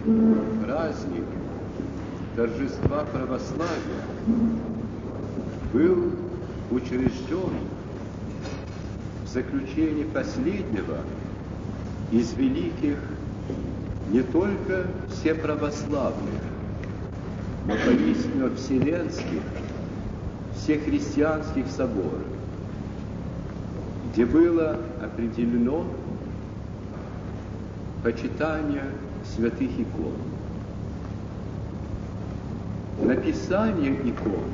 праздник торжества православия был учрежден в заключении последнего из великих не только всеправославных, но поистине вселенских, всехристианских соборов, где было определено почитание святых икон. Написание икон,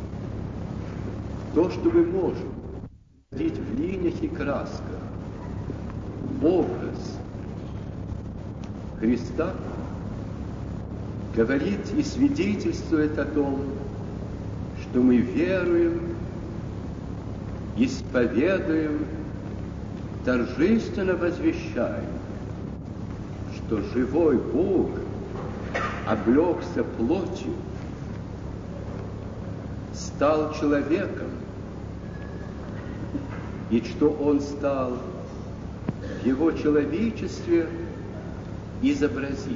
то, что мы можем видеть в линиях и красках, образ Христа, говорит и свидетельствует о том, что мы веруем, исповедуем, торжественно возвещаем, что живой Бог облегся плотью, стал человеком, и что Он стал в Его человечестве изобразим.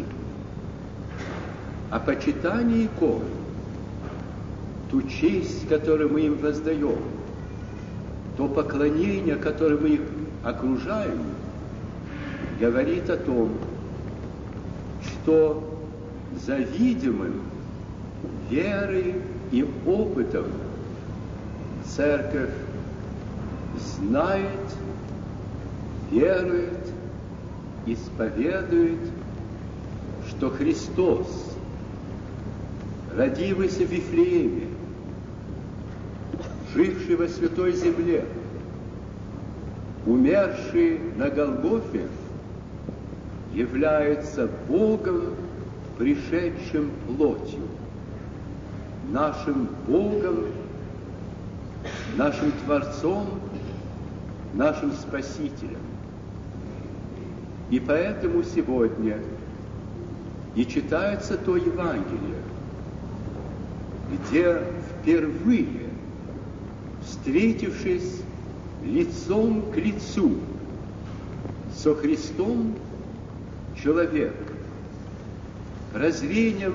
А почитание икон, ту честь, которую мы им воздаем, то поклонение, которым мы их окружаем, говорит о том, что за видимым верой и опытом Церковь знает, верует, исповедует, что Христос, родившийся в Вифлееме, живший во Святой Земле, умерший на Голгофе, является Богом, пришедшим плотью, нашим Богом, нашим Творцом, нашим Спасителем. И поэтому сегодня и читается то Евангелие, где впервые, встретившись лицом к лицу со Христом, человек, прозрением,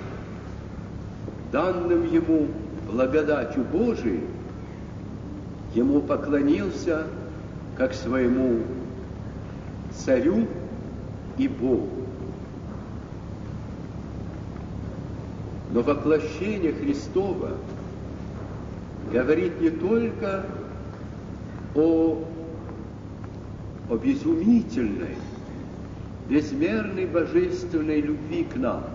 данным ему благодатью Божией, ему поклонился как своему Царю и Богу. Но воплощение Христово говорит не только об изумительной, безмерной божественной любви к нам.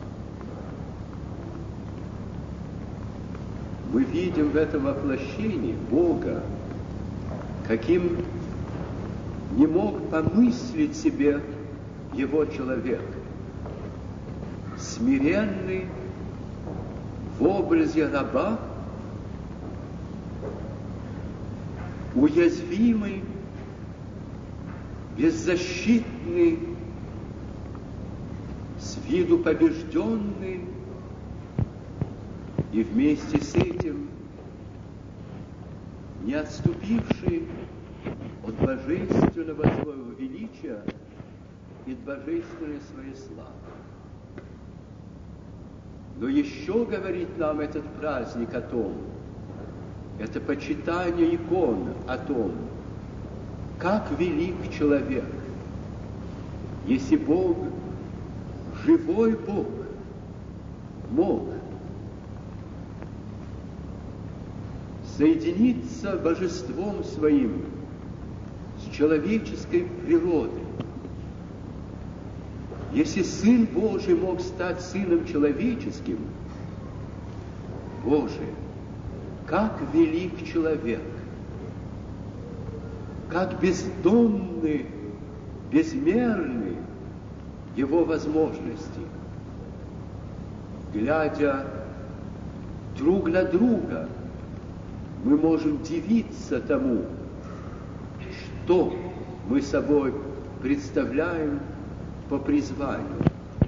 Мы видим в этом воплощении Бога, каким не мог помыслить себе его человек. Смиренный в образе раба, уязвимый, беззащитный, с виду побежденный, и вместе с этим не отступивший от божественного своего величия и от божественной своей славы. Но еще говорит нам этот праздник о том, это почитание икон о том, как велик человек, если Бог, живой Бог, мог соединиться божеством своим с человеческой природой. Если Сын Божий мог стать Сыном человеческим, Боже, как велик человек, как бездонны, безмерны его возможности. Глядя друг на друга, мы можем дивиться тому, что мы собой представляем по призванию.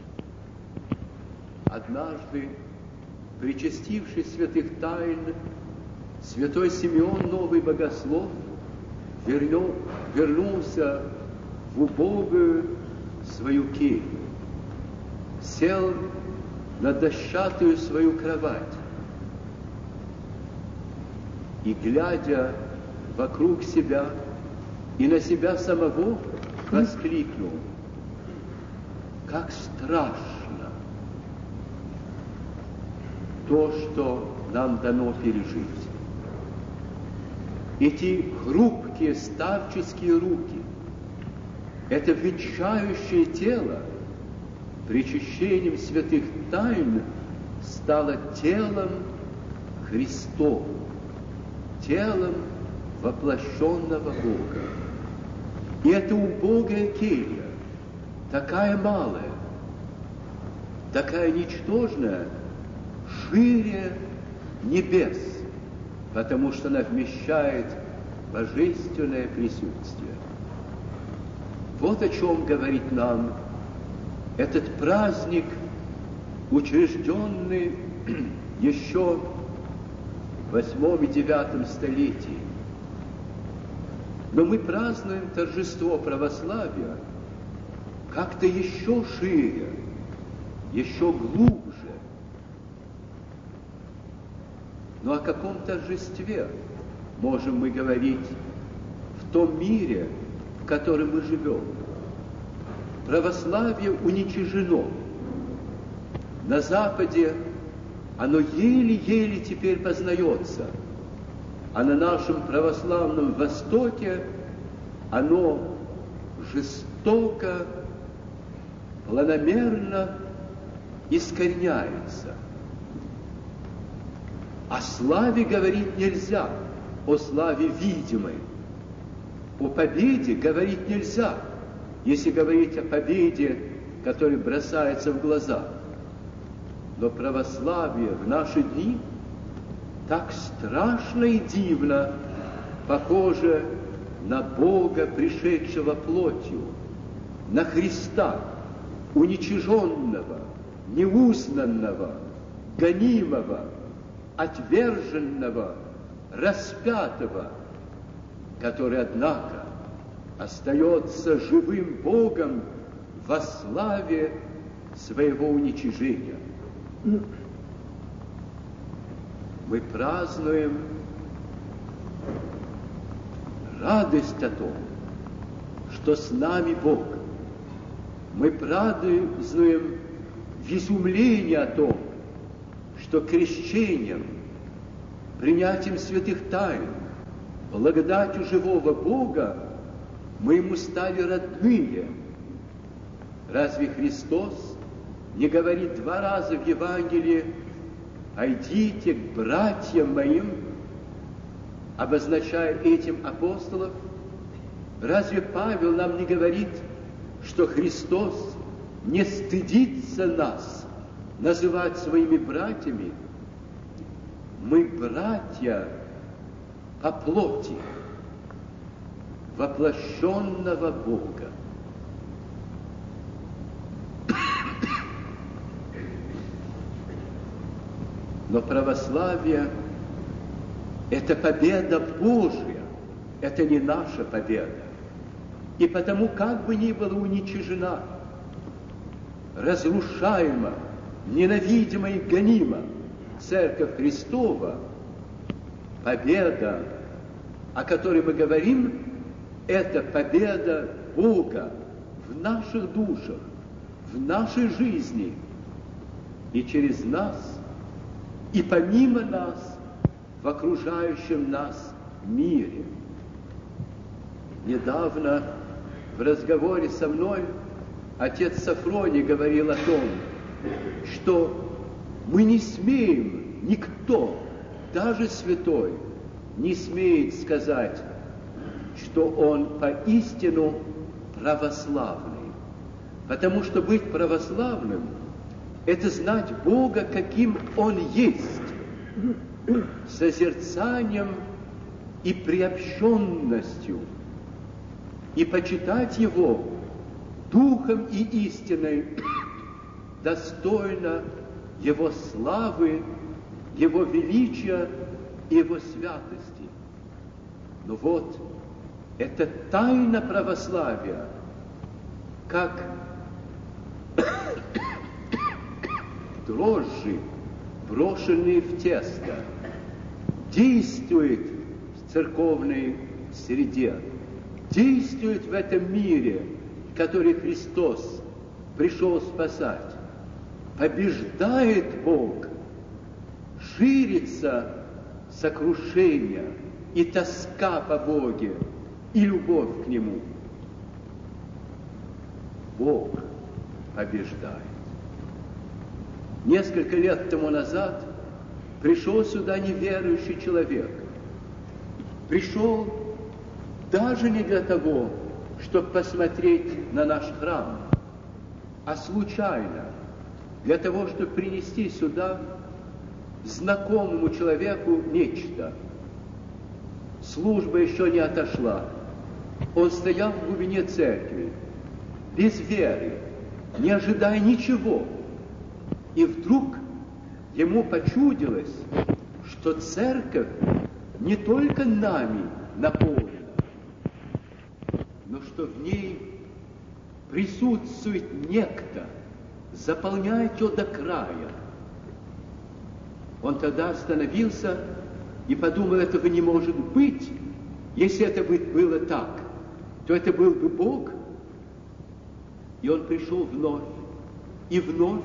Однажды, причастившись святых тайн, святой Симеон, новый богослов, вернулся в убогую свою келью, сел на дощатую свою кровать и, глядя вокруг себя и на себя самого, воскликнул: как страшно то, что нам дано пережить. Эти хрупкие старческие руки, это венчающее тело, причащением святых тайн стало телом Христовым, телом воплощенного Бога. И эта убогая келья, такая малая, такая ничтожная, шире небес, потому что она вмещает божественное присутствие. Вот о чем говорит нам этот праздник, учрежденный еще в 8 и 9 столетии. Но мы празднуем торжество православия как-то еще шире, еще глубже. Но о каком торжестве можем мы говорить в том мире, в котором мы живем? Православие уничижено. На Западе оно еле-еле теперь познается, а на нашем православном Востоке оно жестоко, планомерно искореняется. О славе говорить нельзя, о славе видимой. О победе говорить нельзя, если говорить о победе, которая бросается в глаза. Но православие в наши дни так страшно и дивно похоже на Бога, пришедшего плотью, на Христа, уничиженного, неузнанного, гонимого, отверженного, распятого, который, однако, остается живым Богом во славе своего уничижения. Мы празднуем радость о том, что с нами Бог. Мы празднуем в изумлении о том, что крещением, принятием святых тайн, благодатью живого Бога мы Ему стали родные. Разве Христос не говорит 2 раза в Евангелии: «Пойдите к братьям моим», обозначая этим апостолов? Разве Павел нам не говорит, что Христос не стыдится нас называть своими братьями? Мы братья по плоти воплощенного Бога. Но православие – это победа Божья, это не наша победа. И потому, как бы ни была уничижена, разрушаема, ненавидима и гонима Церковь Христова, победа, о которой мы говорим, это победа Бога в наших душах, в нашей жизни и через нас, и помимо нас в окружающем нас мире. Недавно в разговоре со мной отец Сафроний говорил о том, что мы не смеем, никто, даже святой, не смеет сказать, что он поистину православный. Потому что быть православным – это знать Бога, каким Он есть, созерцанием и приобщенностью, и почитать Его духом и истиной, достойно Его славы, Его величия и Его святости. Но вот это тайна православия, как дрожжи, брошенные в тесто, действует в церковной среде, действует в этом мире, который Христос пришел спасать. Побеждает Бог, ширится сокрушение и тоска по Боге, и любовь к Нему. Бог побеждает. Несколько лет тому назад пришел сюда неверующий человек. Пришел даже не для того, чтобы посмотреть на наш храм, а случайно, для того, чтобы принести сюда знакомому человеку нечто. Служба еще не отошла. Он стоял в глубине церкви, без веры, не ожидая ничего. И вдруг ему почудилось, что церковь не только нами наполнена, но что в ней присутствует некто, заполняет ее до края. Он тогда остановился и подумал, этого не может быть. Если это было так, то это был бы Бог. И он пришел вновь и вновь.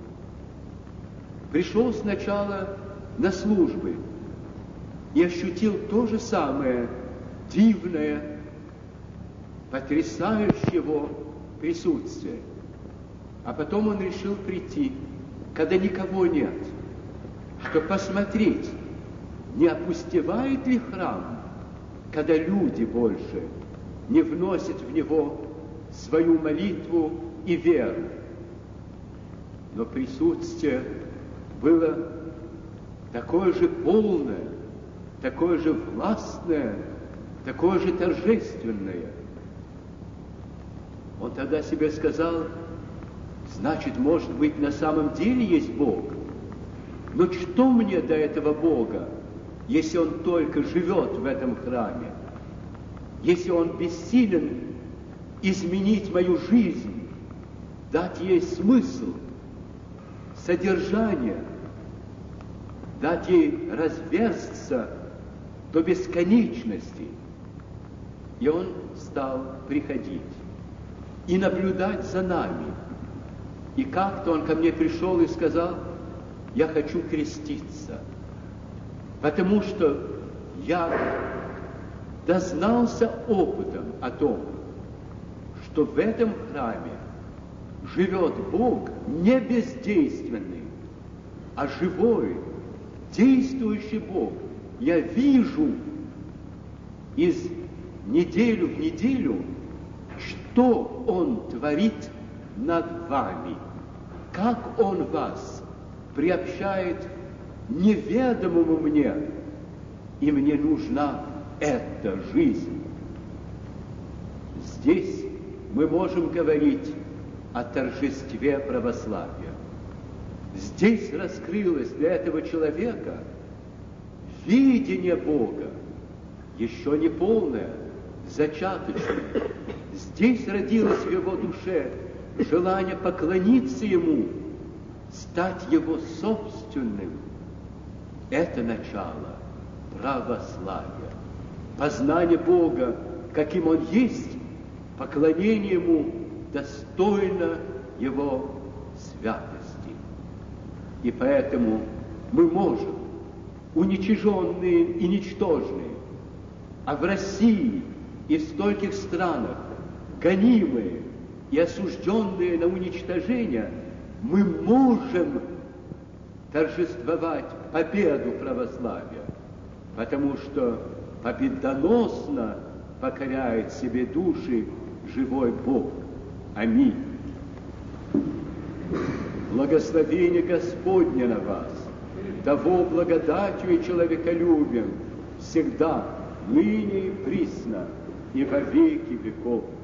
Пришел сначала на службы и ощутил то же самое дивное, потрясающее его присутствие. А потом он решил прийти, когда никого нет, чтобы посмотреть, не опустевает ли храм, когда люди больше не вносят в него свою молитву и веру. Но присутствие было такое же полное, такое же властное, такое же торжественное. Он тогда себе сказал, значит, может быть, на самом деле есть Бог. Но что мне до этого Бога, если Он только живет в этом храме? Если Он бессилен изменить мою жизнь, дать ей смысл, содержание, дать ей разверзться до бесконечности. И он стал приходить и наблюдать за нами. И как-то он ко мне пришел и сказал, я хочу креститься, потому что я дознался опытом о том, что в этом храме живет Бог не бездейственный, а живой, действующий Бог. Я вижу из недели в неделю, что Он творит над вами, как Он вас приобщает неведомому мне, и мне нужна эта жизнь. Здесь мы можем говорить о торжестве православия. Здесь раскрылось для этого человека видение Бога, еще не полное, зачаточное. Здесь родилось в его душе желание поклониться Ему, стать Его собственным. Это начало православия. Познание Бога, каким Он есть, поклонение Ему достойно Его святости. И поэтому мы можем, уничиженные и ничтожные, а в России и в стольких странах, гонимые и осужденные на уничтожение, мы можем торжествовать победу православия, потому что победоносно покоряет себе души живой Бог. Аминь. Благословение Господне на вас, того благодатью и человеколюбием всегда, ныне и присно, и во веки веков.